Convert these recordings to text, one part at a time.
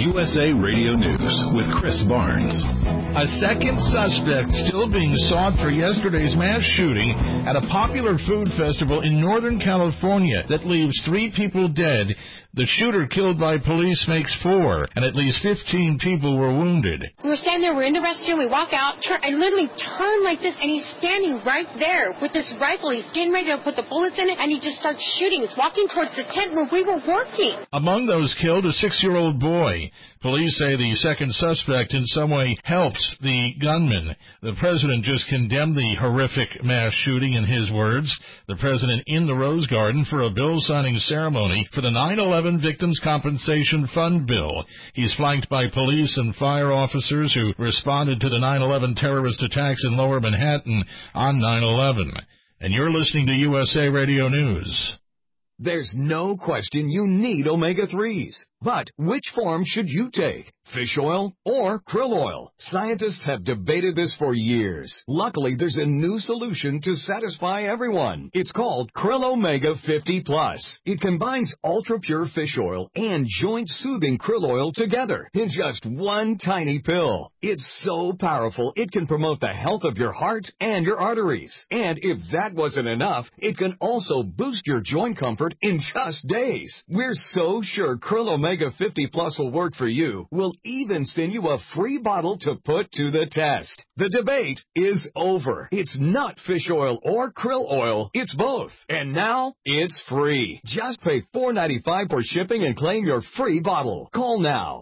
USA Radio News with Chris Barnes. A second suspect still being sought for yesterday's mass shooting at a popular food festival in Northern California that leaves 3 people dead. The shooter killed by police makes 4, and at least 15 people were wounded. We were standing there, we're in the restroom, we walk out, I literally turn like this, and he's standing right there with this rifle. He's getting ready to put the bullets in it, and he just starts shooting. He's walking towards the tent where we were working. Among those killed, a 6-year-old boy. Police say the second suspect in some way helped the gunman. The president just condemned the horrific mass shooting in his words. The president in the Rose Garden for a bill-signing ceremony for the 9/11 Victims' Compensation Fund bill. He's flanked by police and fire officers who responded to the 9/11 terrorist attacks in Lower Manhattan on 9/11. And you're listening to USA Radio News. There's no question you need omega-3s. But which form should you take? Fish oil or krill oil? Scientists have debated this for years. Luckily, there's a new solution to satisfy everyone. It's called Krill Omega 50 Plus. It combines ultra-pure fish oil and joint-soothing krill oil together in just one tiny pill. It's so powerful, it can promote the health of your heart and your arteries. And if that wasn't enough, it can also boost your joint comfort in just days. We're so sure Krill Omega 50 Plus will work for you. We'll even send you a free bottle to put to the test. The debate is over. It's not fish oil or krill oil. It's both. And now it's free. Just pay $4.95 for shipping and claim your free bottle. Call now.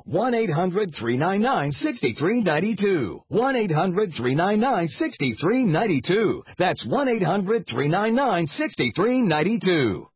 1-800-399-6392. 1-800-399-6392. That's 1-800-399-6392.